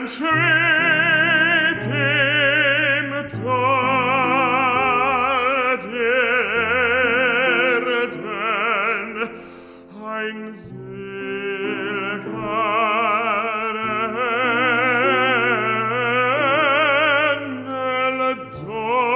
schwebt im Tal der Erden ein selger Engeldorf.